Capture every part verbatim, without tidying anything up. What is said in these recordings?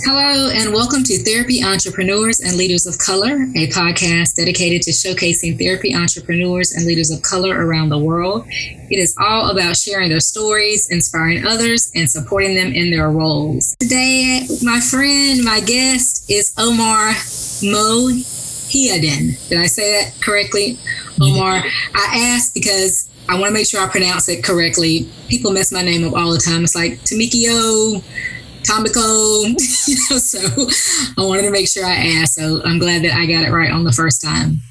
Hello, and welcome to Therapy Entrepreneurs and Leaders of Color, a podcast dedicated to showcasing therapy entrepreneurs and leaders of color around the world. It is all about sharing their stories, inspiring others, and supporting them in their roles. Today, my friend, my guest is Omar Mohiuddin. Did I say that correctly? Omar, I asked because I want to make sure I pronounce it correctly. People mess my name up all the time. It's like Tamikio, Tomiko, you know, so I wanted to make sure I asked. So I'm glad that I got it right on the first time.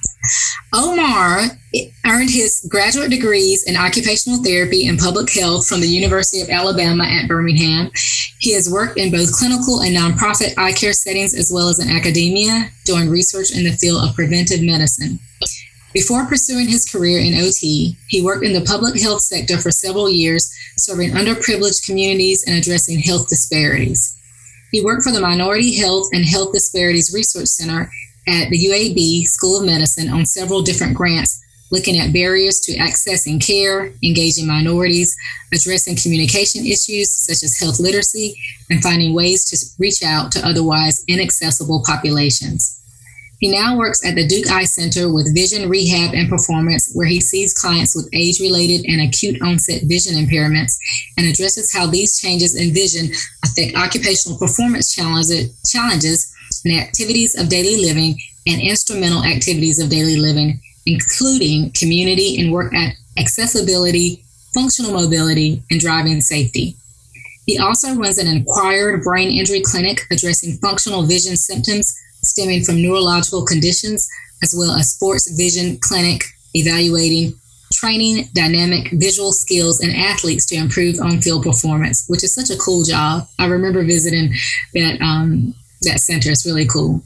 Omar earned his graduate degrees in occupational therapy and public health from the University of Alabama at Birmingham. He has worked in both clinical and nonprofit eye care settings, as well as in academia, doing research in the field of preventive medicine. Before pursuing his career in O T, he worked in the public health sector for several years, serving underprivileged communities and addressing health disparities. He worked for the Minority Health and Health Disparities Research Center at the U A B School of Medicine on several different grants, looking at barriers to accessing care, engaging minorities, addressing communication issues such as health literacy, and finding ways to reach out to otherwise inaccessible populations. He now works at the Duke Eye Center with Vision Rehab and Performance, where he sees clients with age-related and acute onset vision impairments and addresses how these changes in vision affect occupational performance challenges and activities of daily living and instrumental activities of daily living, including community and work accessibility, functional mobility, and driving safety. He also runs an acquired brain injury clinic addressing functional vision symptoms stemming from neurological conditions, as well as sports vision clinic evaluating, training dynamic visual skills in athletes to improve on-field performance, which is such a cool job. I remember visiting that um, that center. It's really cool.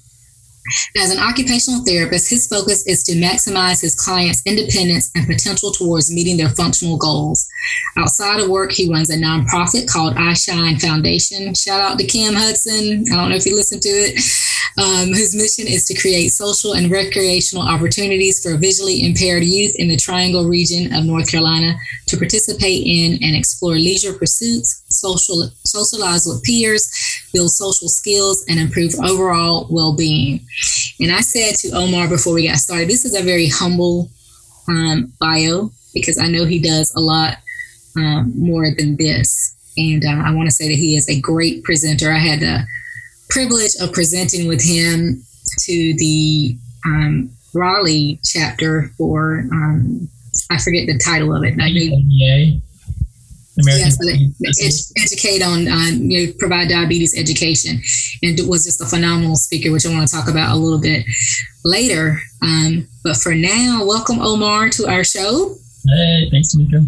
As an occupational therapist, his focus is to maximize his clients' independence and potential towards meeting their functional goals. Outside of work, he runs a nonprofit called iShine Foundation. Shout out to Kim Hudson. I don't know if you listen to it. Um, whose mission is to create social and recreational opportunities for visually impaired youth in the Triangle region of North Carolina to participate in and explore leisure pursuits, social, socialize with peers, build social skills, and improve overall well-being. And I said to Omar before we got started, this is a very humble um, bio, because I know he does a lot um, more than this. And uh, I want to say that he is a great presenter. I had the privilege of presenting with him to the um, Raleigh chapter for, um, I forget the title of it. I know, A American yes, ed- educate on, uh, you know, provide diabetes education, and it was just a phenomenal speaker, which I want to talk about a little bit later. Um, but for now, welcome Omar to our show. Hey, thanks, Mika.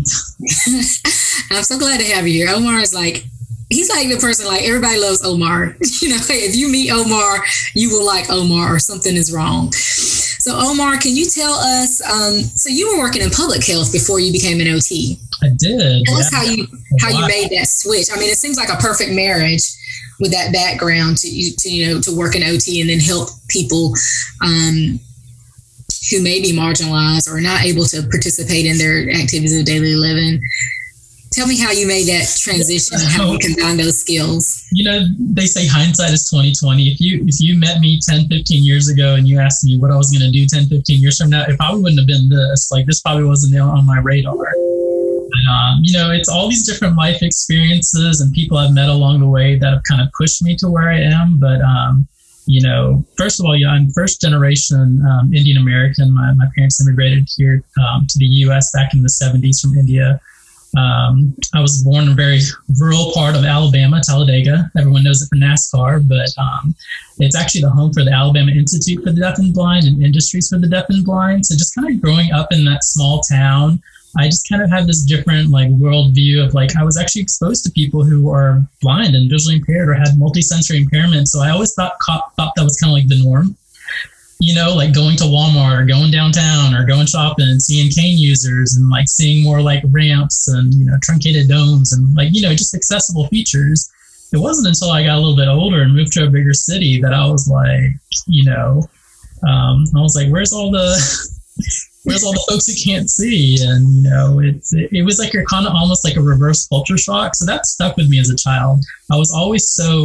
I'm so glad to have you here. Omar is like, he's like the person, like everybody loves Omar. You know, if you meet Omar, you will like Omar, or something is wrong. So Omar, can you tell us, um, so you were working in public health before you became an O T. I did. Tell yeah. us how you how you made that switch. I mean, it seems like a perfect marriage with that background to, to you know, to work in O T and then help people um, who may be marginalized or not able to participate in their activities of daily living. Tell me how you made that transition and how you combine those skills. You know, they say hindsight is twenty twenty. If you if you met me ten, fifteen years ago and you asked me what I was going to do ten, fifteen years from now, it probably wouldn't have been this. Like, this probably wasn't on my radar. But, um, you know, it's all these different life experiences and people I've met along the way that have kind of pushed me to where I am. But, um, you know, first of all, yeah, I'm first generation um, Indian American. My, my parents immigrated here um, to the U S back in the seventies from India. Um, I was born in a very rural part of Alabama, Talladega. Everyone knows it for NASCAR, but um, it's actually the home for the Alabama Institute for the Deaf and Blind and Industries for the Deaf and Blind. So just kind of growing up in that small town, I just kind of had this different like worldview of like, I was actually exposed to people who are blind and visually impaired or had multisensory impairment. So I always thought, thought that was kind of like the norm. You know, like going to Walmart or going downtown or going shopping and seeing cane users and like seeing more like ramps and, you know, truncated domes and like, you know, just accessible features. It wasn't until I got a little bit older and moved to a bigger city that I was like, you know, um, I was like, where's all the, where's all the folks who can't see? And, you know, it's, it, it was like you're kind of almost like a reverse culture shock. So that stuck with me as a child. I was always so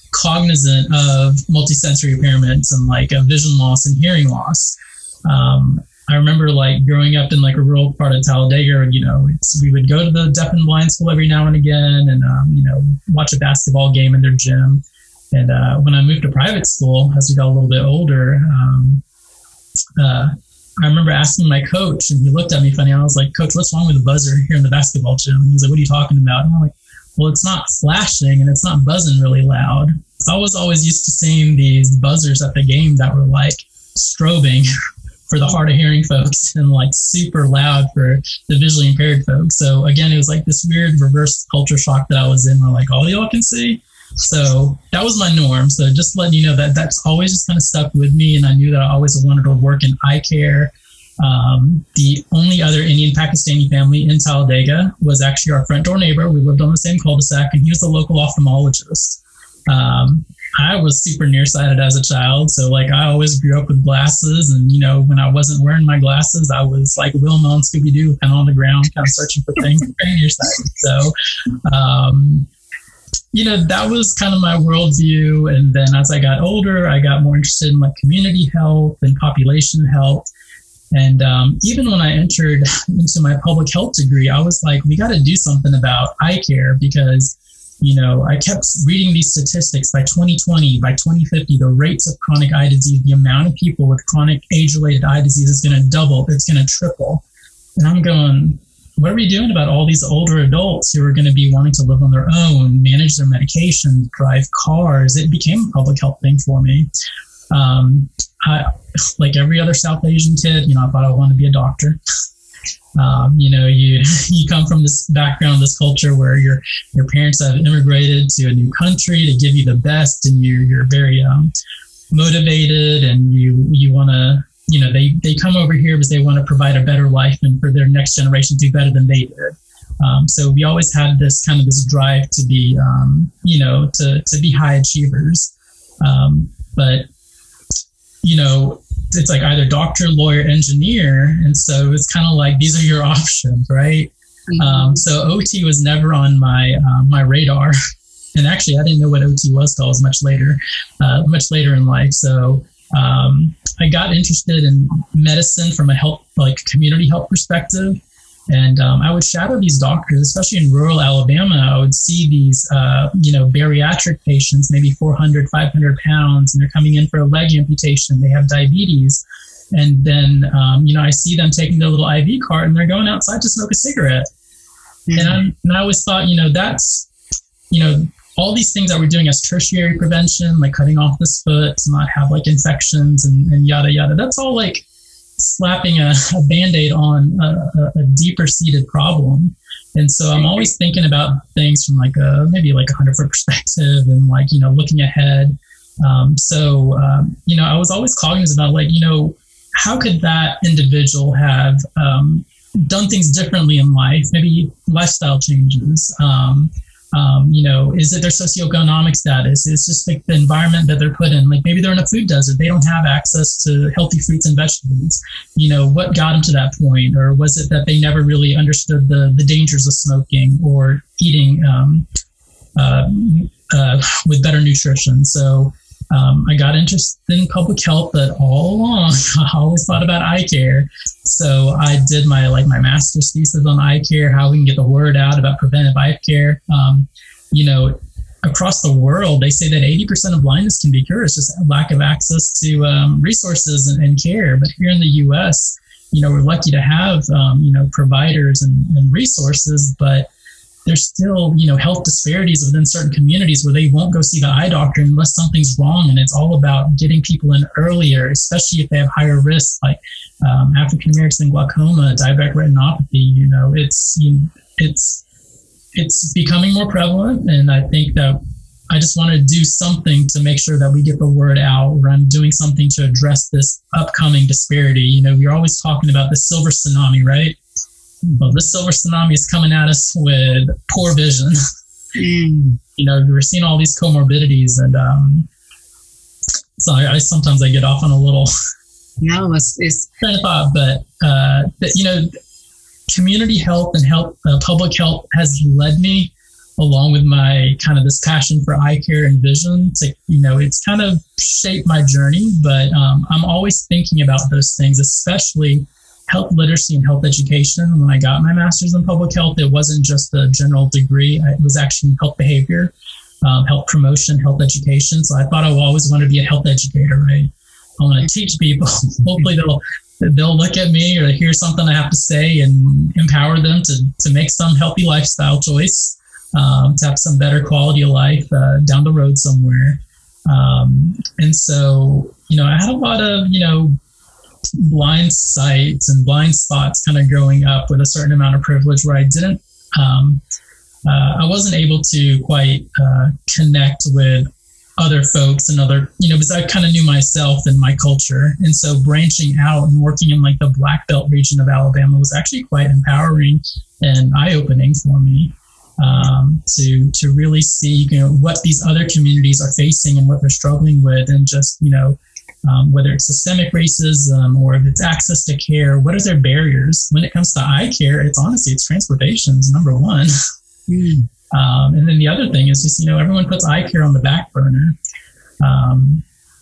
cognizant of multisensory impairments and like a vision loss and hearing loss. Um, I remember like growing up in like a rural part of Talladega, and, you know, it's, we would go to the deaf and blind school every now and again and, um, you know, watch a basketball game in their gym. And uh, when I moved to private school, as we got a little bit older, um, uh, I remember asking my coach, and he looked at me funny. I was like, Coach, what's wrong with the buzzer here in the basketball gym? And he's like, what are you talking about? And I'm like, well, it's not flashing and it's not buzzing really loud. So I was always used to seeing these buzzers at the game that were like strobing for the hard of hearing folks and like super loud for the visually impaired folks. So again, it was like this weird reverse culture shock that I was in where like all y'all can see. So that was my norm. So just letting you know that that's always just kind of stuck with me. And I knew that I always wanted to work in eye care. Um, the only other Indian Pakistani family in Talladega was actually our front door neighbor. We lived on the same cul-de-sac, and he was the local ophthalmologist. Um, I was super nearsighted as a child. So like I always grew up with glasses, and, you know, when I wasn't wearing my glasses, I was like Wilma and Scooby-Doo kind of on the ground, kind of searching for things. Very nearsighted. So, um, you know, that was kind of my worldview. And then as I got older, I got more interested in like community health and population health. And um, even when I entered into my public health degree, I was like, we got to do something about eye care because, you know, I kept reading these statistics. By twenty twenty, by twenty fifty, the rates of chronic eye disease, the amount of people with chronic age-related eye disease is going to double. It's going to triple. And I'm going, what are we doing about all these older adults who are going to be wanting to live on their own, manage their medication, drive cars? It became a public health thing for me. Um, I, like every other South Asian kid, you know, I thought I wanted to be a doctor. Um, you know, you you come from this background, this culture where your your parents have immigrated to a new country to give you the best, and you you're very um, motivated, and you you want to. You know, they, they come over here because they want to provide a better life and for their next generation to do better than they did. Um, so we always had this kind of this drive to be, um, you know, to, to be high achievers. Um, but, you know, it's like either doctor, lawyer, engineer. And so it's kind of like, these are your options, right? Mm-hmm. Um, so O T was never on my, uh, my radar. And actually, I didn't know what O T was until I was much later, uh, much later in life. So, um, I got interested in medicine from a health, like community health perspective. And um, I would shadow these doctors, especially in rural Alabama. I would see these, uh, you know, bariatric patients, maybe four hundred, five hundred pounds, and they're coming in for a leg amputation. They have diabetes. And then, um, you know, I see them taking their little I V cart and they're going outside to smoke a cigarette. Mm-hmm. And, I, and I always thought, you know, that's, you know, all these things that we're doing as tertiary prevention, like cutting off this foot to not have like infections and, and yada, yada. That's all like slapping a, a Band-Aid on a, a deeper seated problem. And so I'm always thinking about things from like a, maybe like a hundred foot perspective and like, you know, looking ahead. Um, so, um, you know, I was always cognizant about like, you know, how could that individual have um, done things differently in life? Maybe lifestyle changes, um, Um, you know, is it their socioeconomic status? It's just like the environment that they're put in. Like maybe they're in a food desert. They don't have access to healthy fruits and vegetables. You know, what got them to that point? Or was it that they never really understood the, the dangers of smoking or eating um, uh, uh, with better nutrition? So um, I got interested in public health, but all along, I always thought about eye care. So I did my like my master's thesis on eye care, how we can get the word out about preventive eye care. Um, you know, across the world, they say that eighty percent of blindness can be cured. It's just a lack of access to um, resources and, and care. But here in the U S, you know, we're lucky to have, um, you know, providers and, and resources, but there's still, you know, health disparities within certain communities where they won't go see the eye doctor unless something's wrong. And it's all about getting people in earlier, especially if they have higher risks, like um, African Americans and glaucoma, diabetic retinopathy. You know, it's you, it's it's becoming more prevalent, and I think that I just want to do something to make sure that we get the word out, or I'm doing something to address this upcoming disparity. You know, we're always talking about the silver tsunami, right? Well, this silver tsunami is coming at us with poor vision. Mm. You know, we're seeing all these comorbidities, and um, so I, I sometimes I get off on a little no, it's, it's train of thought, but uh, that, you know, community health and health, uh, public health has led me along with my kind of this passion for eye care and vision, to, you know, it's kind of shaped my journey. But um, I'm always thinking about those things, especially health literacy and health education. When I got my master's in public health, it wasn't just a general degree. It was actually health behavior, um, health promotion, health education. So I thought I always wanted to be a health educator, right? I want to teach people. Hopefully they'll they'll look at me or hear something I have to say and empower them to, to make some healthy lifestyle choice, um, to have some better quality of life uh, down the road somewhere. Um, and so, you know, I had a lot of, you know, blind sights and blind spots kind of growing up with a certain amount of privilege where I didn't, um, uh, I wasn't able to quite uh, connect with other folks and other, you know, because I kind of knew myself and my culture. And so branching out and working in like the Black Belt region of Alabama was actually quite empowering and eye-opening for me, um, to, to really see, you know, what these other communities are facing and what they're struggling with, and just, you know, um, whether it's systemic racism or if it's access to care, what are their barriers? When it comes to eye care, it's honestly, it's transportation is number one. Mm. Um, and then the other thing is just, you know, everyone puts eye care on the back burner. Um,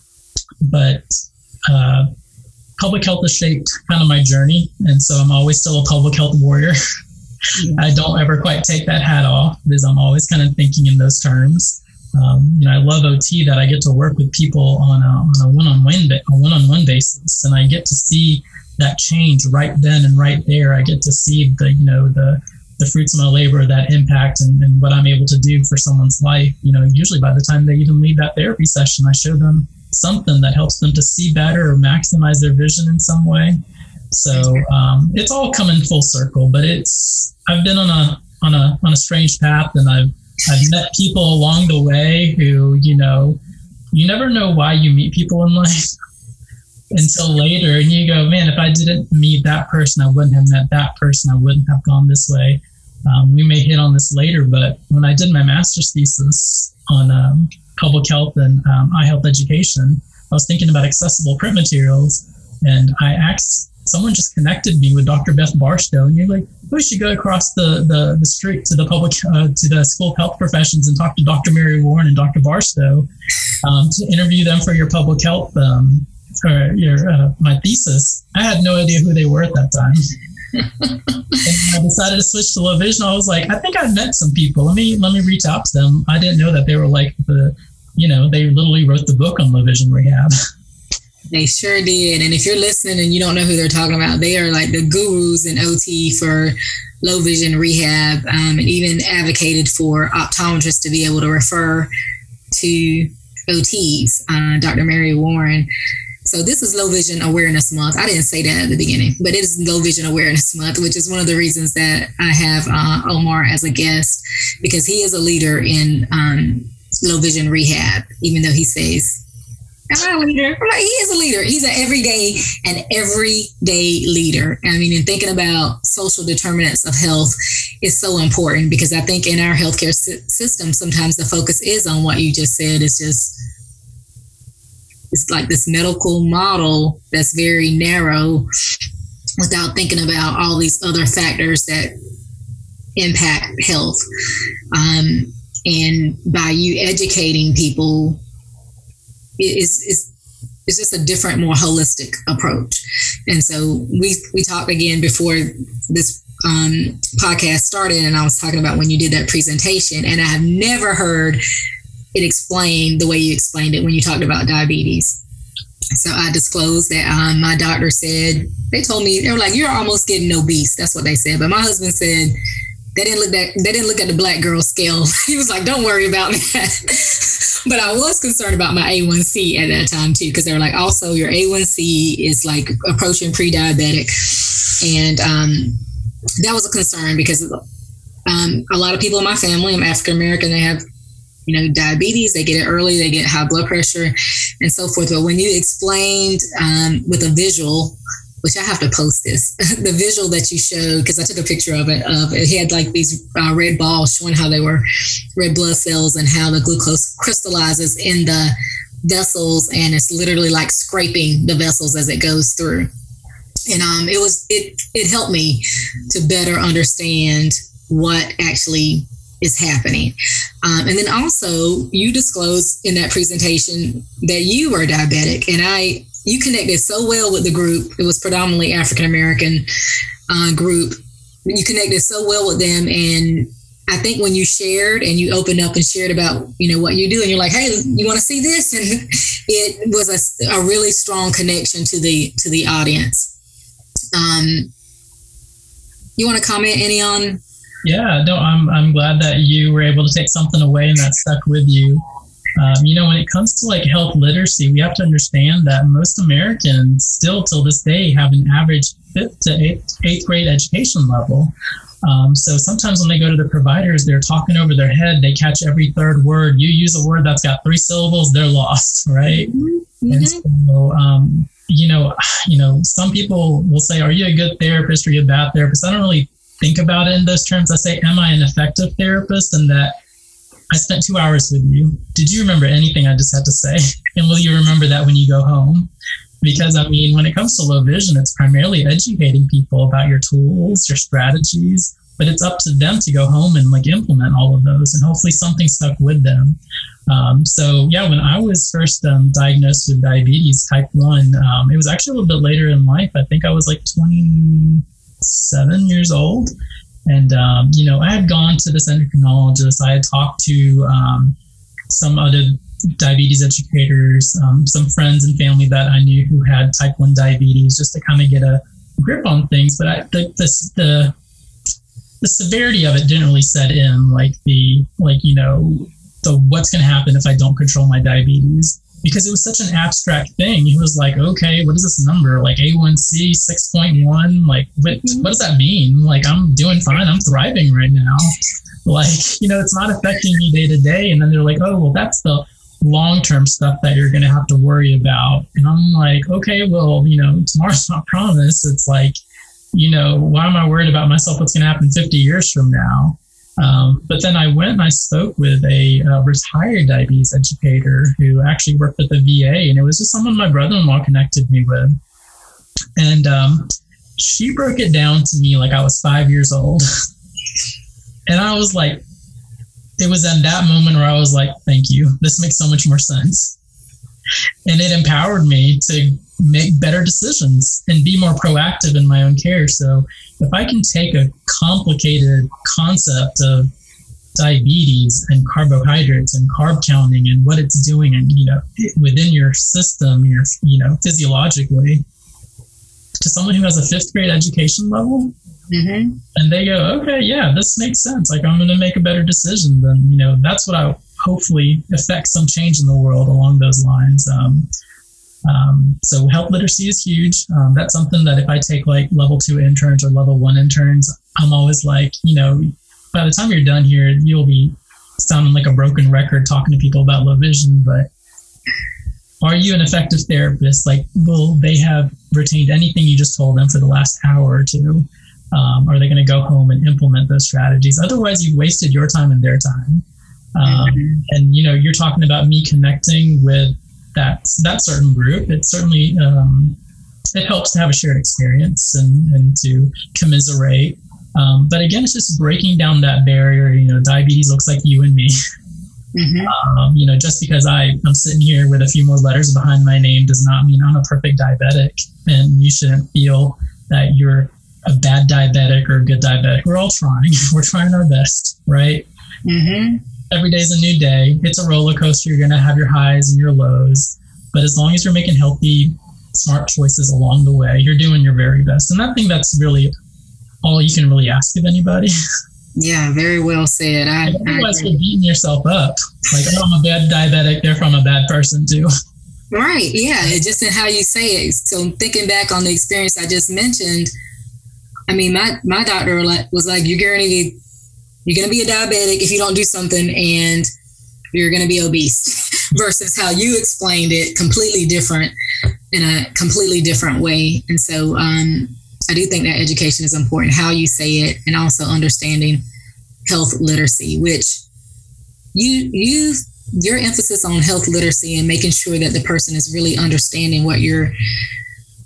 but uh, public health has shaped kind of my journey. And so I'm always still a public health warrior. Yeah. I don't ever quite take that hat off because I'm always kind of thinking in those terms. Um, you know, I love O T that I get to work with people on a, on a one-on-one, a one-on-one basis. And I get to see that change right then and right there. I get to see the, you know, the, the fruits of my labor, that impact, and, and what I'm able to do for someone's life. You know, usually by the time they even leave that therapy session, I show them something that helps them to see better or maximize their vision in some way. So um, it's all coming full circle, but it's, I've been on a, on a, on a strange path, and I've, I've met people along the way who, you know, you never know why you meet people in life until later. And you go, man, if I didn't meet that person, I wouldn't have met that person. I wouldn't have gone this way. Um, we may hit on this later, but when I did my master's thesis on um, public health and um, eye health education, I was thinking about accessible print materials. And I asked, someone just connected me with Doctor Beth Barstow, and you're like, we should go across the, the, the street to the public, uh, to the School of Health Professions and talk to Doctor Mary Warren and Doctor Barstow um, to interview them for your public health, um, for your, uh, my thesis. I had no idea who they were at that time. And I decided to switch to low vision. I was like, I think I've met some people. Let me, let me reach out to them. I didn't know that they were like the, you know, they literally wrote the book on low vision rehab. They sure did. And if you're listening and you don't know who they're talking about, they are like the gurus in O T for low vision rehab, um, and even advocated for optometrists to be able to refer to O Ts, uh, Doctor Mary Warren. So this is Low Vision Awareness Month. I didn't say that at the beginning, but it is Low Vision Awareness Month, which is one of the reasons that I have uh, Omar as a guest, because he is a leader in um, low vision rehab, even though he says, I'm a leader. I'm like, he is a leader. He's an everyday and everyday leader. I mean, in thinking about social determinants of health is so important, because I think in our healthcare system, sometimes the focus is on what you just said. It's just, it's like this medical model that's very narrow without thinking about all these other factors that impact health. Um, and by you educating people, Is is it's just a different, more holistic approach. And so we we talked again before this um, podcast started, and I was talking about when you did that presentation, and I have never heard it explained the way you explained it when you talked about diabetes. So I disclosed that um, my doctor said, they told me, they were like, you're almost getting obese. That's what they said. But my husband said, they didn't look at, they didn't look at the black girl scale. He was like, don't worry about that. But I was concerned about my A one C at that time too, because they were like, also your A one C is like approaching pre-diabetic. And um, that was a concern, because um, a lot of people in my family, I'm African-American, they have, you know, diabetes, they get it early, they get high blood pressure and so forth. But when you explained um, with a visual, which I have to post this, the visual that you showed, because I took a picture of it, of it had like these uh, red balls showing how they were red blood cells and how the glucose crystallizes in the vessels, and it's literally like scraping the vessels as it goes through. And um, it was it it helped me to better understand what actually is happening. Um, and then also you disclosed in that presentation that you were diabetic, and I, you connected so well with the group. It was predominantly African-American uh, group. You connected so well with them. And I think when you shared and you opened up and shared about, you know, what you do, and you're like, hey, you want to see this? And it was a, a really strong connection to the, to the audience. Um, you want to comment any on? Yeah, no, I'm I'm glad that you were able to take something away and that stuck with you. Um, you know, when it comes to like health literacy, we have to understand that most Americans still till this day have an average fifth to eighth, eighth grade education level. Um, so sometimes when they go to the providers, they're talking over their head. They catch every third word. You use a word that's got three syllables, they're lost, right? Mm-hmm. And so, um, you know, you know, some people will say, "Are you a good therapist or are you a bad therapist?" I don't really think about it in those terms. I say, am I an effective therapist? And that I spent two hours with you. Did you remember anything I just had to say? And will you remember that when you go home? Because, I mean, when it comes to low vision, it's primarily educating people about your tools, your strategies, but it's up to them to go home and like implement all of those, and hopefully something stuck with them. Um, so yeah, when I was first um, diagnosed with diabetes type one, um, it was actually a little bit later in life. I think I was like twenty-seven years old. And, um, you know, I had gone to this endocrinologist. I had talked to um, some other diabetes educators, um, some friends and family that I knew who had type one diabetes, just to kind of get a grip on things. But I, the, the, the, the severity of it didn't really set in, like the, like, you know, the what's going to happen if I don't control my diabetes. Because it was such an abstract thing. He was like, okay, what is this number? Like A one C six point one? Like, what, what does that mean? Like, I'm doing fine. I'm thriving right now. Like, you know, it's not affecting me day to day. And then they're like, oh, well, that's the long-term stuff that you're going to have to worry about. And I'm like, okay, well, you know, tomorrow's not promised. It's like, you know, why am I worried about myself? What's going to happen fifty years from now? Um, but then I went and I spoke with a uh, retired diabetes educator who actually worked at the V A, and it was just someone my brother-in-law connected me with. And um, she broke it down to me like I was five years old. And I was like, it was at that moment where I was like, thank you. This makes so much more sense. And it empowered me to make better decisions and be more proactive in my own care. So if I can take a complicated concept of diabetes and carbohydrates and carb counting and what it's doing, and, you know, within your system, your, you know, physiologically, to someone who has a fifth grade education level, mm-hmm. and they go, okay, yeah, this makes sense. Like, I'm going to make a better decision. Then, you know, that's what I hopefully affect some change in the world along those lines. Um, Um, so health literacy is huge. Um, that's something that if I take like level two interns or level one interns, I'm always like, you know, by the time you're done here, you'll be sounding like a broken record talking to people about low vision. But are you an effective therapist? Like, will they have retained anything you just told them for the last hour or two? Um, are they going to go home and implement those strategies? Otherwise, you've wasted your time and their time. Um, mm-hmm. And, you know, you're talking about me connecting with that that certain group. It certainly um, it helps to have a shared experience and, and to commiserate. Um, but again, it's just breaking down that barrier. You know, diabetes looks like you and me. Mm-hmm. Um, you know, just because I, I'm sitting here with a few more letters behind my name does not mean I'm a perfect diabetic. And you shouldn't feel that you're a bad diabetic or a good diabetic. We're all trying. We're trying our best, right? Mm-hmm. Every day's a new day. It's a roller coaster. You're going to have your highs and your lows. But as long as you're making healthy, smart choices along the way, you're doing your very best. And I think that's really all you can really ask of anybody. Yeah, very well said. I, Otherwise, you're beating yourself up. Like, oh, I'm a bad diabetic, therefore I'm a bad person too. Right. Yeah. It's just in how you say it. So thinking back on the experience I just mentioned, I mean, my, my doctor was like, you're going to be You're going to be a diabetic if you don't do something, and you're going to be obese, versus how you explained it, completely different, in a completely different way. And so um, I do think that education is important, how you say it, and also understanding health literacy, which you, you, your emphasis on health literacy and making sure that the person is really understanding what you're,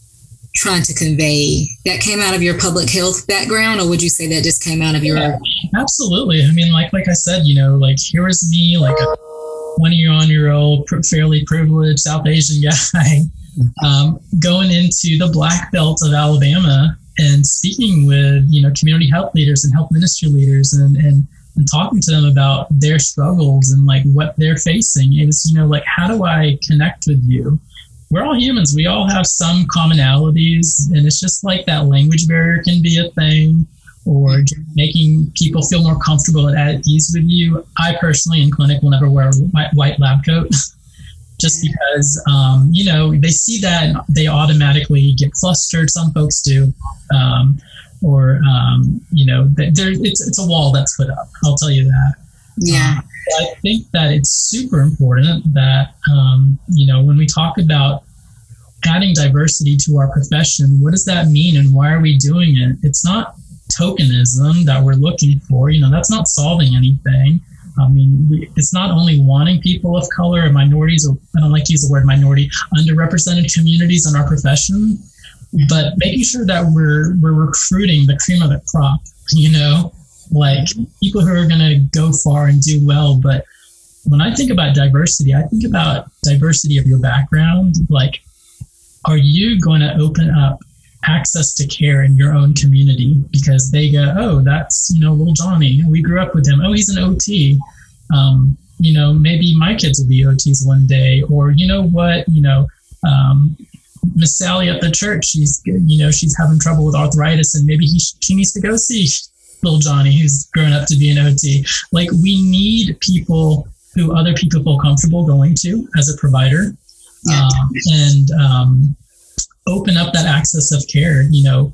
trying to convey, that came out of your public health background, or would you say that just came out of your? Yeah, absolutely. I mean, like like I said, you know, like here was me, like a twenty-one-year-old, fairly privileged South Asian guy, um, going into the Black Belt of Alabama and speaking with, you know, community health leaders and health ministry leaders and, and, and talking to them about their struggles and like what they're facing. It was, you know, like, how do I connect with you? We're all humans. We all have some commonalities, and it's just like that language barrier can be a thing, or just making people feel more comfortable and at ease with you. I personally in clinic will never wear a white lab coat just because, um, you know, they see that and they automatically get flustered. Some folks do. Um, or, um, you know, there, it's, it's a wall that's put up. I'll tell you that. Yeah. Um, I think that it's super important that, um, you know, when we talk about adding diversity to our profession, what does that mean and why are we doing it? It's not tokenism that we're looking for. You know, that's not solving anything. I mean, we, it's not only wanting people of color or minorities, or I don't like to use the word minority, underrepresented communities in our profession, but making sure that we're we're recruiting the cream of the crop, you know, like people who are going to go far and do well. But when I think about diversity, I think about diversity of your background. Like, are you going to open up access to care in your own community because they go, oh, that's, you know, little Johnny. We grew up with him. Oh, he's an O T. Um, you know, maybe my kids will be O Ts one day. Or, you know what, you know, um, Miss Sally at the church, she's, you know, she's having trouble with arthritis and maybe he, she needs to go see little Johnny who's grown up to be an O T. Like, we need people who other people feel comfortable going to as a provider. Yeah. Um, and, um, open up that access of care. You know,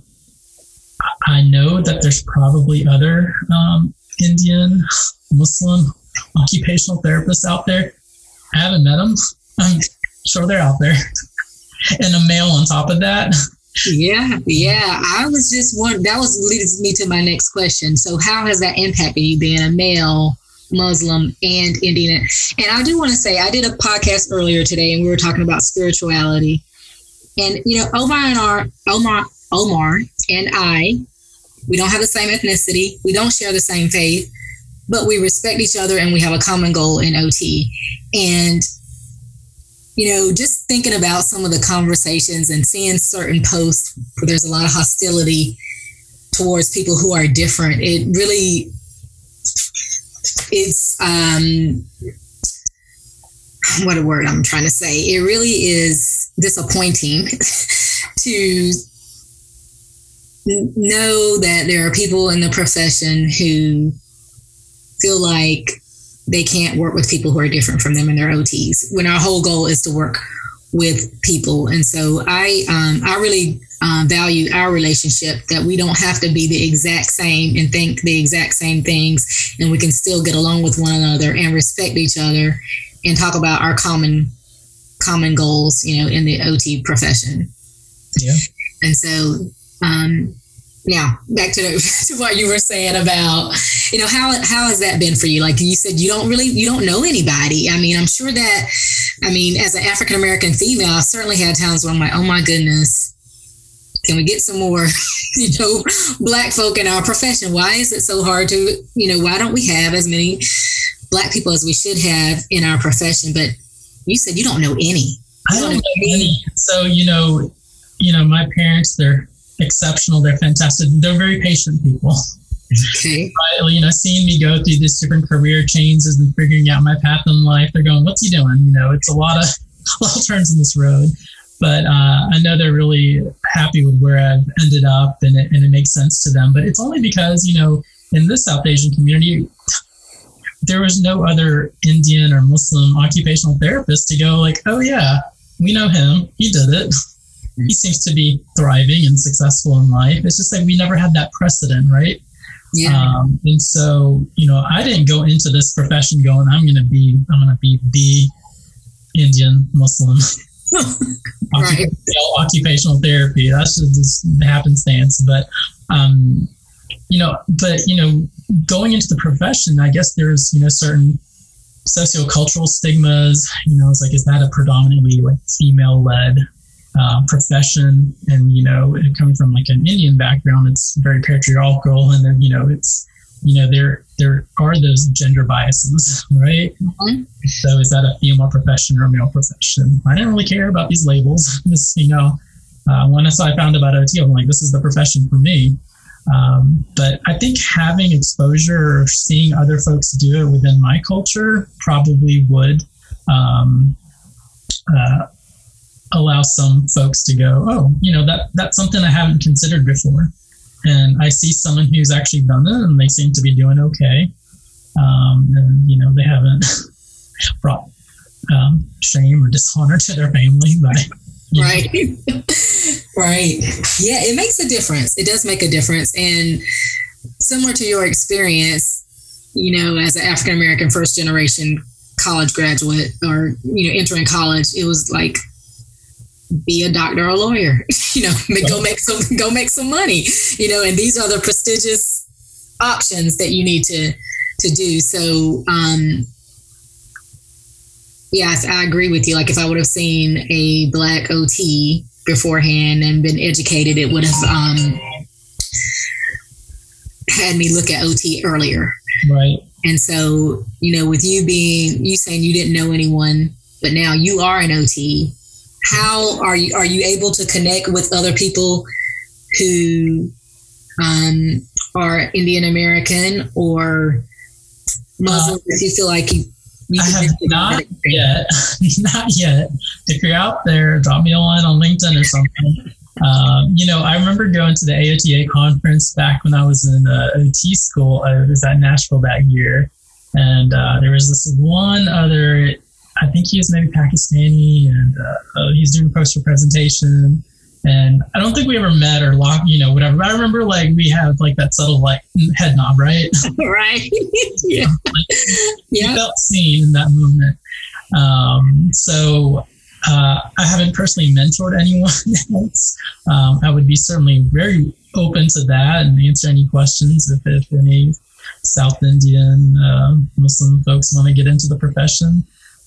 I know that there's probably other um, Indian, Muslim occupational therapists out there. I haven't met them. I'm sure they're out there. And a male on top of that. Yeah, yeah. I was just one. That was leads me to my next question. So, how has that impacted you being a male, Muslim, and Indian? And I do want to say, I did a podcast earlier today, and we were talking about spirituality. And, you know, Omar and our, Omar, Omar and I, we don't have the same ethnicity. We don't share the same faith, but we respect each other and we have a common goal in O T. And, you know, just thinking about some of the conversations and seeing certain posts where there's a lot of hostility towards people who are different, it really, it's, um, what a word I'm trying to say. It really is disappointing to know that there are people in the profession who feel like they can't work with people who are different from them in their O Ts, when our whole goal is to work with people. And so I, um, I really uh, value our relationship, that we don't have to be the exact same and think the exact same things, and we can still get along with one another and respect each other and talk about our common common goals, you know, in the O T profession. Yeah. And so, um, now back to, the, to what you were saying about, you know, how how has that been for you? Like you said, you don't really, you don't know anybody. I mean, I'm sure that, I mean, as an African American female, I certainly had times where I'm like, oh my goodness, can we get some more, you know, Black folk in our profession? Why is it so hard to, you know, why don't we have as many Black people as we should have in our profession? But you said you don't know any. I don't know any. So, you know, you know, my parents, they're exceptional. They're fantastic. They're very patient people. Okay. Right? You know, seeing me go through these different career changes and figuring out my path in life, they're going, what's he doing? You know, it's a lot of, a lot of turns in this road. But uh, I know they're really happy with where I've ended up, and it, and it makes sense to them. But it's only because, you know, in this South Asian community, there was no other Indian or Muslim occupational therapist to go like, oh yeah, we know him. He did it. He seems to be thriving and successful in life. It's just like we never had that precedent, right? Yeah. Um, and so, you know, I didn't go into this profession going, I'm going to be, I'm going to be the Indian Muslim right. occupational, occupational therapy. That's just happenstance. But, um, you know, but, you know, going into the profession, I guess there's, you know, certain sociocultural stigmas, you know, it's like, is that a predominantly like female led uh, profession. And, you know, coming from like an Indian background, it's very patriarchal. And then, you know, it's, you know, there there are those gender biases, right? Mm-hmm. So is that a female profession or a male profession? I didn't really care about these labels. Just, you know, uh, once I found about O T, I'm like, this is the profession for me. Um, but I think having exposure or seeing other folks do it within my culture probably would um, uh, allow some folks to go, oh, you know, that that's something I haven't considered before. And I see someone who's actually done it and they seem to be doing okay. Um, and, you know, they haven't brought um, shame or dishonor to their family. But, right. Right. Yeah, it makes a difference. It does make a difference. And similar to your experience, you know, as an African-American first generation college graduate or, you know, entering college, it was like, be a doctor or a lawyer, you know, go make some, go make some money, you know, and these are the prestigious options that you need to, to do. So, um, yeah, I, I agree with you. Like if I would have seen a Black O T beforehand and been educated, it would have, um, had me look at O T earlier. Right. And so, you know, with you being, you saying you didn't know anyone, but now you are an O T. How are you, are you able to connect with other people who um, are Indian American or Muslim? Uh, if you feel like you, you I have not yet, not yet. If you're out there, drop me a line on LinkedIn or something. Um, you know, I remember going to the A O T A conference back when I was in uh, O T school. I was at Nashville that year, and uh, there was this one other. I think he was maybe Pakistani, and uh, he was doing a poster presentation. And I don't think we ever met or locked, you know, whatever. But I remember like we had like that subtle like head nod, right? Right. Yeah. Like, yeah. You felt seen in that moment. Um, so uh, I haven't personally mentored anyone else. Um, I would be certainly very open to that and answer any questions if, if any South Indian uh, Muslim folks want to get into the profession.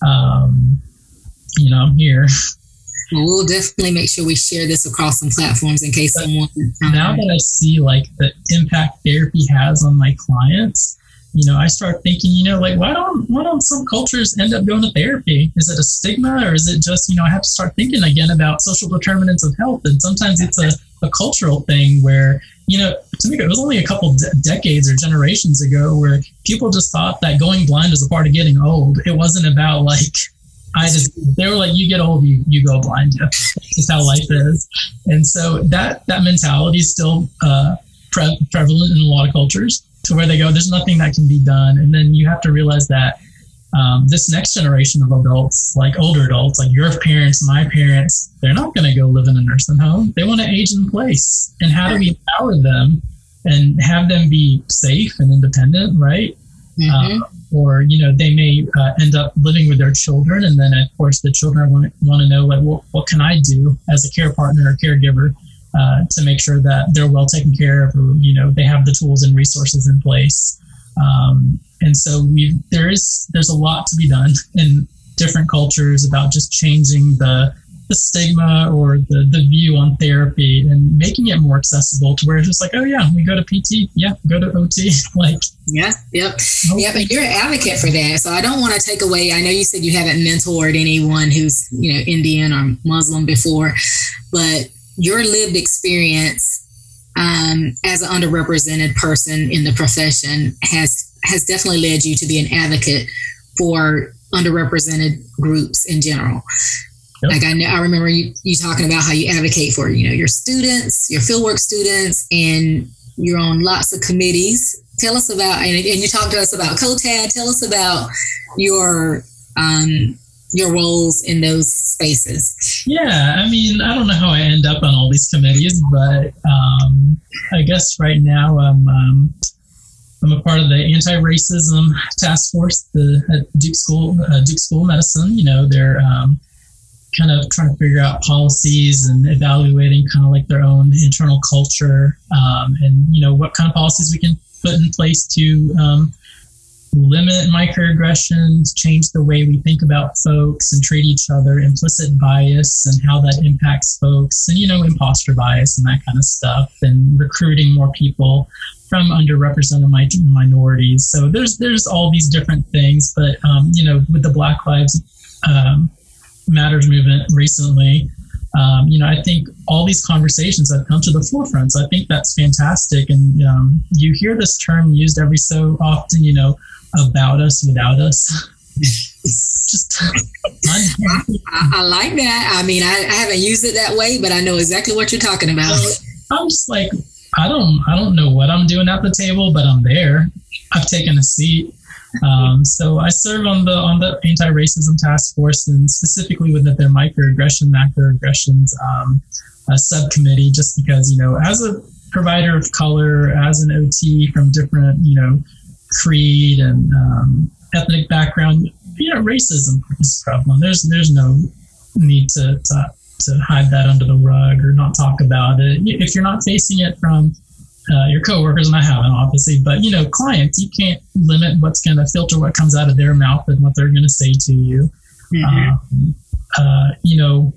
Um, you know, I'm here. Well, we'll definitely make sure we share this across some platforms in case but someone. Um, now that I see like the impact therapy has on my clients, you know, I start thinking, you know, like why don't why don't some cultures end up going to therapy? Is it a stigma or is it just, you know, I have to start thinking again about social determinants of health, and sometimes it's a, a cultural thing where, you know, to me, it was only a couple de- decades or generations ago where people just thought that going blind was a part of getting old. It wasn't about like, I just, they were like, you get old, you, you go blind. Yeah. That's just how life is. And so that, that mentality is still uh, pre- prevalent in a lot of cultures to where they go, there's nothing that can be done. And then you have to realize that um, this next generation of adults, like older adults, like your parents, my parents, they're not going to go live in a nursing home. They want to age in place. And how do we empower them and have them be safe and independent, right? Mm-hmm. Uh, or, you know, they may uh, end up living with their children. And then, of course, the children want, want to know, like, well, what can I do as a care partner or caregiver uh, to make sure that they're well taken care of, or, you know, they have the tools and resources in place. Um, and so we there is there's a lot to be done in different cultures about just changing the the stigma or the, the view on therapy and making it more accessible to where it's just like, oh yeah, we go to P T, yeah, go to O T. Like, yeah, yep. Okay. Yep. And you're an advocate for that. So I don't want to take away, I know you said you haven't mentored anyone who's, you know, Indian or Muslim before, but your lived experience um, as an underrepresented person in the profession has has definitely led you to be an advocate for underrepresented groups in general. Yep. Like I know, I remember you, you talking about how you advocate for, you know, your students, your fieldwork students, and you're on lots of committees. Tell us about, and, and you talked to us about C O T A D. Tell us about your um, your roles in those spaces. Yeah, I mean, I don't know how I end up on all these committees, but um, I guess right now I'm um, I'm a part of the anti-racism task force, the at Duke School uh, Duke School of Medicine. You know, they're um, kind of trying to figure out policies and evaluating kind of like their own internal culture, um, and, you know, what kind of policies we can put in place to um, limit microaggressions, change the way we think about folks and treat each other, implicit bias and how that impacts folks, and, you know, imposter bias and that kind of stuff, and recruiting more people from underrepresented mi- minorities. So there's there's all these different things, but, um, you know, with the Black Lives um, Matters movement recently, um, you know, I think all these conversations have come to the forefront. So I think that's fantastic. And um, you hear this term used every so often, you know, about us, without us. Just I, I like that. I mean, I, I haven't used it that way, but I know exactly what you're talking about. So I'm just like, I don't, I don't know what I'm doing at the table, but I'm there. I've taken a seat. Um, so I serve on the on the anti-racism task force, and specifically with their microaggression, macroaggressions um, a subcommittee. Just because, you know, as a provider of color, as an O T from different, you know, creed and um, ethnic background, you know, racism is prevalent. There's there's no need to, to to hide that under the rug or not talk about it. If you're not facing it from uh, your coworkers, and I haven't, obviously, but, you know, clients, you can't limit what's going to filter what comes out of their mouth and what they're going to say to you. Mm-hmm. Um, uh, you know,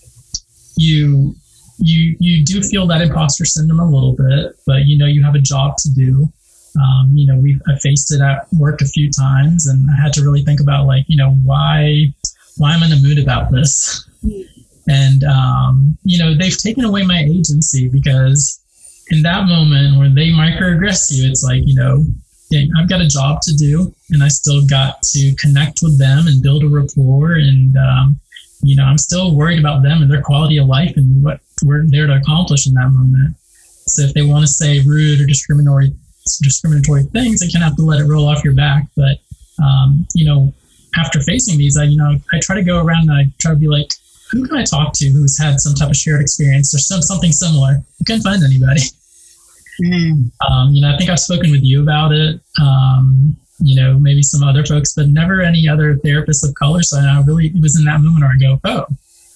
you you you do feel that imposter syndrome a little bit, but, you know, you have a job to do. Um, you know, we've I faced it at work a few times, and I had to really think about, like, you know, why why I'm in the mood about this. And, um, you know, they've taken away my agency, because in that moment when they microaggress you, it's like, you know, I've got a job to do, and I still got to connect with them and build a rapport. And, um, you know, I'm still worried about them and their quality of life and what we're there to accomplish in that moment. So if they want to say rude or discriminatory discriminatory things, I kind of have to let it roll off your back. But, um, you know, after facing these, I, you know, I try to go around and I try to be like, who can I talk to who's had some type of shared experience or some, something similar? I couldn't find anybody. Mm. Um, you know, I think I've spoken with you about it, um, you know, maybe some other folks, but never any other therapists of color. So I really, it was in that moment where I go, oh,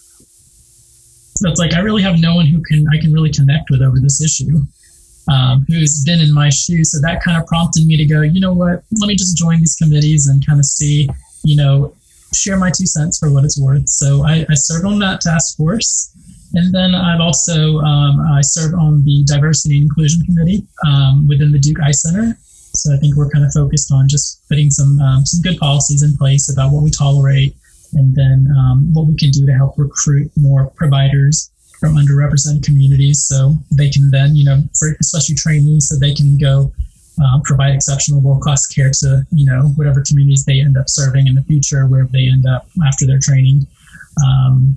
so it's like, I really have no one who can, I can really connect with over this issue. Um, who's been in my shoes. So that kind of prompted me to go, you know what, let me just join these committees and kind of see, you know, share my two cents for what it's worth. So I, I serve on that task force. And then I've also, um, I serve on the Diversity and Inclusion Committee um, within the Duke Eye Center. So I think we're kind of focused on just putting some um, some good policies in place about what we tolerate, and then um, what we can do to help recruit more providers from underrepresented communities, so they can then, you know, for especially trainees, so they can go uh, provide exceptional world-class care to, you know, whatever communities they end up serving in the future, wherever they end up after their training. Um,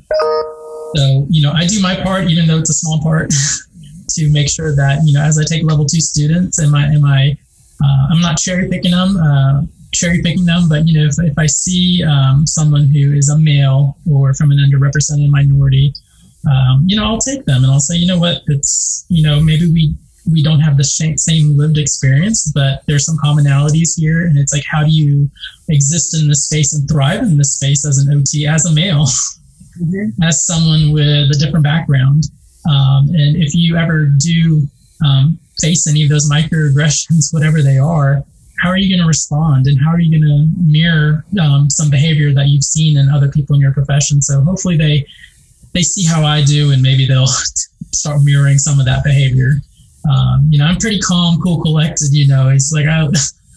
so, you know, I do my part, even though it's a small part, to make sure that, you know, as I take level two students, am I, am I, uh, I'm not cherry picking them, uh, cherry picking them, but, you know, if, if I see um, someone who is a male or from an underrepresented minority, Um, you know, I'll take them and I'll say, you know what, it's, you know, maybe we, we don't have the same lived experience, but there's some commonalities here. And it's like, how do you exist in this space and thrive in this space as an O T, as a male, mm-hmm. as someone with a different background? Um, and if you ever do um, face any of those microaggressions, whatever they are, how are you going to respond? And how are you going to mirror um, some behavior that you've seen in other people in your profession? So hopefully they, they see how I do, and maybe they'll start mirroring some of that behavior. Um, you know, I'm pretty calm, cool, collected, you know, it's like, I,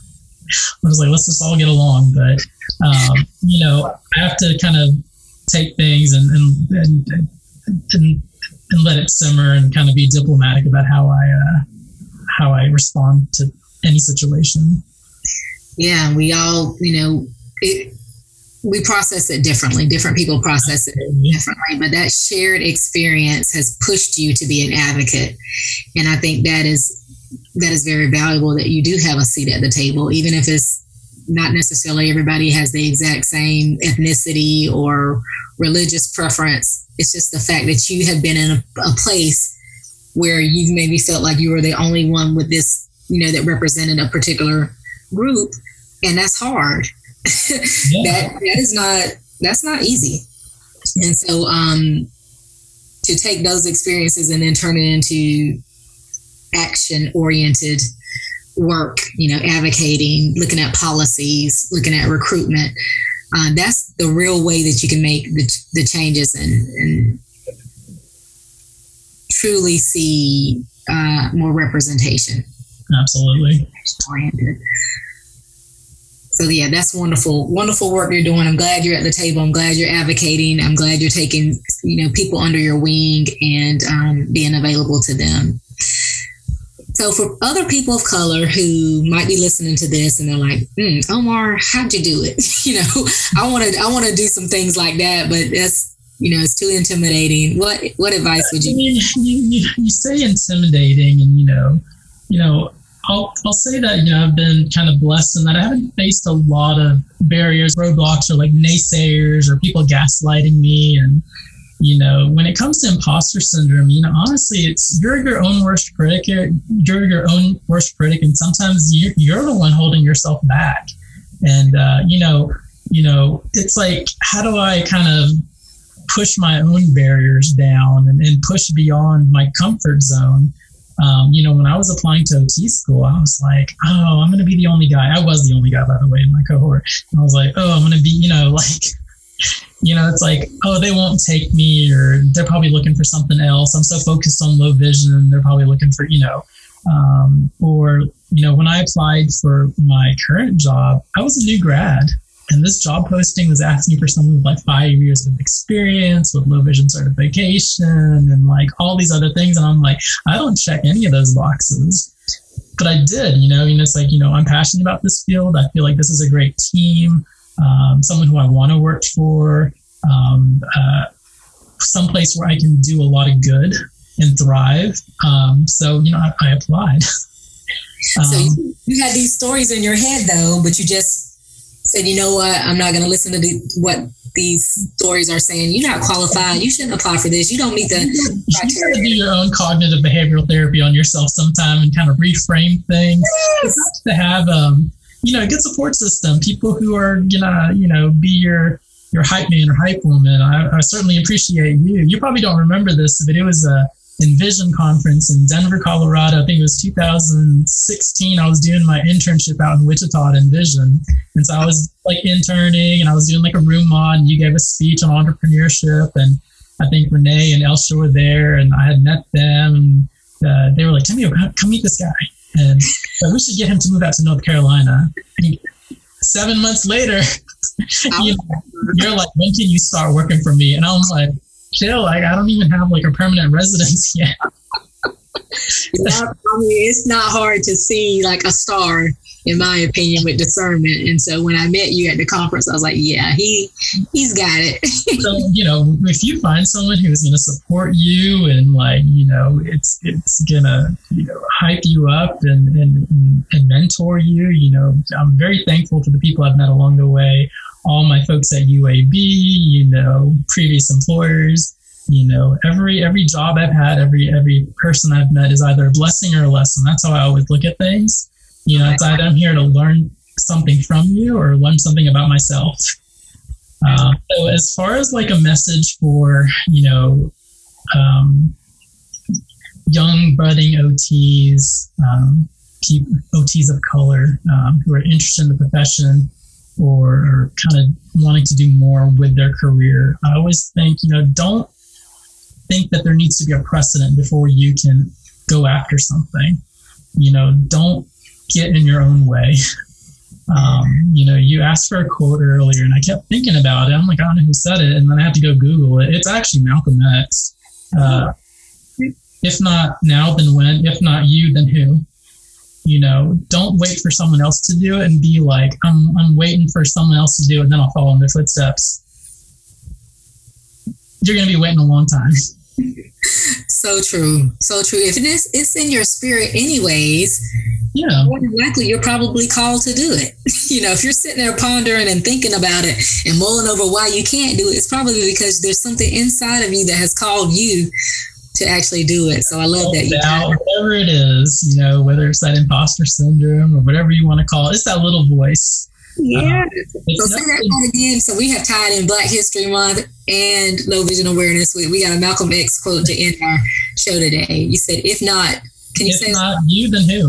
I was like, let's just all get along. But, um, you know, I have to kind of take things and, and, and, and, and let it simmer and kind of be diplomatic about how I, uh, how I respond to any situation. Yeah. We all, you know, it, we process it differently. Different people process it differently, but that shared experience has pushed you to be an advocate. And I think that is, that is very valuable, that you do have a seat at the table, even if it's not necessarily everybody has the exact same ethnicity or religious preference. It's just the fact that you have been in a, a place where you've maybe felt like you were the only one with this, you know, that represented a particular group. And that's hard. Yeah. that that is not that's not easy. And so um to take those experiences and then turn it into action oriented work, you know, advocating, looking at policies, looking at recruitment. Uh, that's the real way that you can make the, the changes and, and truly see uh, more representation. Absolutely. Oriented. So yeah, that's wonderful, wonderful work you're doing. I'm glad you're at the table. I'm glad you're advocating. I'm glad you're taking, you know, people under your wing and um, being available to them. So for other people of color who might be listening to this and they're like, mm, Omar, how'd you do it? You know, I want to, I want to do some things like that, but that's, you know, it's too intimidating. What, what advice would you? I mean, you, you, you say intimidating, and you know, you know, I'll, I'll say that, you know, I've been kind of blessed in that I haven't faced a lot of barriers, roadblocks, or like naysayers or people gaslighting me. And, you know, when it comes to imposter syndrome, you know, honestly, it's you're your own worst critic. You're your own worst critic. And sometimes you're, you're the one holding yourself back. And, uh, you know, you know, it's like, how do I kind of push my own barriers down and, and push beyond my comfort zone? Um, you know, when I was applying to O T school, I was like, oh, I'm going to be the only guy. I was the only guy, by the way, in my cohort. And I was like, oh, I'm going to be, you know, like, you know, it's like, oh, they won't take me, or they're probably looking for something else. I'm so focused on low vision. They're probably looking for, you know, um, or, you know, when I applied for my current job, I was a new grad. And this job posting was asking for someone with like five years of experience with low vision certification and like all these other things. And I'm like, I don't check any of those boxes, but I did, you know, and it's like, you know, I'm passionate about this field. I feel like this is a great team, um, someone who I want to work for, um, uh, someplace where I can do a lot of good and thrive. Um, so, you know, I, I applied. um, so you, you had these stories in your head though, but you just said, you know what, I'm not going to listen to the, what these stories are saying. You're not qualified. You shouldn't apply for this. You don't meet the criteria. You got to do your own cognitive behavioral therapy on yourself sometime and kind of reframe things. Yes. To have, um, you know, a good support system, people who are gonna, you know, be your your hype man or hype woman. I, I certainly appreciate you. You probably don't remember this, but it was a Envision conference in Denver, Colorado. I think it was two thousand sixteen. I was doing my internship out in Wichita at Envision. And so I was like interning and I was doing like a room mod, and you gave a speech on entrepreneurship. And I think Renee and Elsha were there, and I had met them, and uh, they were like, Timmy, come, come meet this guy. And so we should get him to move out to North Carolina. And seven months later, you know, you're like, when can you start working for me? And I was like, chill, like I don't even have like a permanent residence yet. Yeah, I mean, it's not hard to see like a star, in my opinion, with discernment. And so when I met you at the conference, I was like, yeah, he he's got it. So, you know, if you find someone who's going to support you and like, you know, it's it's gonna, you know, hype you up and and and mentor you, you know, I'm very thankful for the people I've met along the way. All my folks at U A B, you know, previous employers, you know, every every job I've had, every every person I've met is either a blessing or a lesson. That's how I always look at things. You know, it's either I'm here to learn something from you or learn something about myself. Uh, so as far as like a message for, you know, um, young budding O Ts, um, O Ts of color um, who are interested in the profession, or, or kind of wanting to do more with their career, I always think, you know, don't think that there needs to be a precedent before you can go after something. You know, don't get in your own way. Um, you know, you asked for a quote earlier, and I kept thinking about it. I'm like, I don't know who said it, and then I had to go Google it. It's actually Malcolm X. Uh, if not now, then when? If not you, then who? You know, don't wait for someone else to do it and be like, I'm I'm waiting for someone else to do it, then I'll follow in their footsteps. You're going to be waiting a long time. So true. So true. If it is, it's in your spirit anyways, yeah, more than likely you're probably called to do it. You know, if you're sitting there pondering and thinking about it and mulling over why you can't do it, it's probably because there's something inside of you that has called you to actually do it. So I love that. You now, whatever it is, you know, whether it's that imposter syndrome or whatever you want to call it, it's that little voice. Yeah. Um, so say that part again. So we have tied in Black History Month and Low Vision Awareness Week. We got a Malcolm X quote to end our show today. You said, if not, can you if say not you, then who?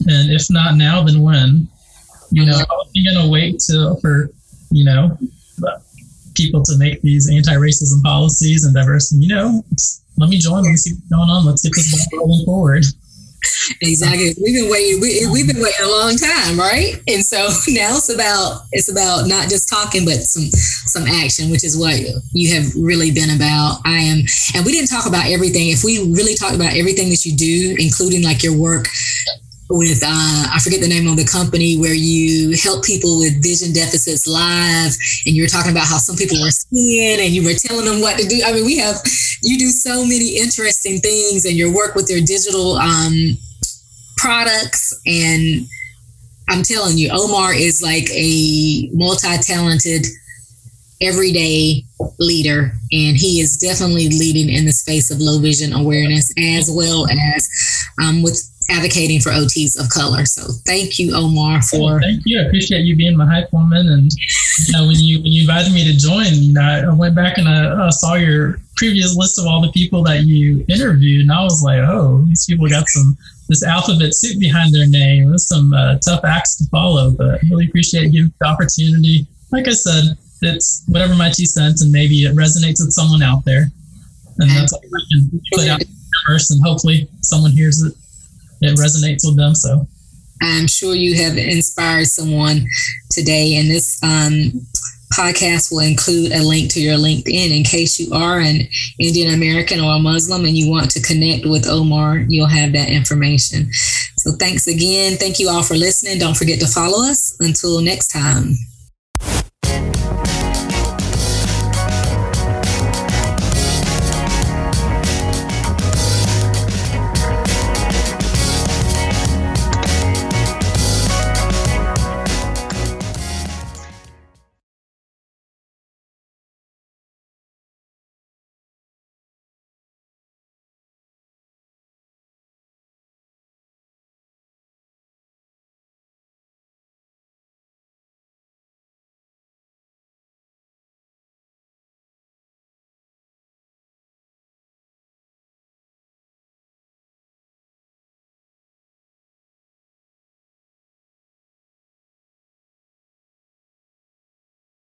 And if not now, then when? You know, how are you going to wait till for, you know, people to make these anti-racism policies and diversity? You know, let me join. Let me see what's going on. Let's get this ball rolling forward. Exactly. We've been waiting. We, we've been waiting a long time, right? And so now it's about it's about not just talking, but some some action, which is what you have really been about. I am, and we didn't talk about everything. If we really talked about everything that you do, including like your work with uh, I forget the name of the company where you help people with vision deficits live, and you were talking about how some people were seeing, and you were telling them what to do. I mean, we have you do so many interesting things, and your work with your digital um, products. And I'm telling you, Omar is like a multi-talented, everyday leader, and he is definitely leading in the space of low vision awareness, as well as um, with advocating for O Ts of color. So thank you, Omar, for oh, thank you. I appreciate you being my hype woman. And you know, when you when you invited me to join, you know, I went back and I, I saw your previous list of all the people that you interviewed, and I was like, oh, these people got some this alphabet soup behind their name. There's some uh, tough acts to follow, but I really appreciate you the opportunity. Like I said, it's whatever my two cents, and maybe it resonates with someone out there, and that's all I can put out first, and hopefully someone hears it. It resonates with them. So I'm sure you have inspired someone today. And this um, podcast will include a link to your LinkedIn in case you are an Indian American or a Muslim and you want to connect with Omar. You'll have that information. So thanks again. Thank you all for listening. Don't forget to follow us. Until next time.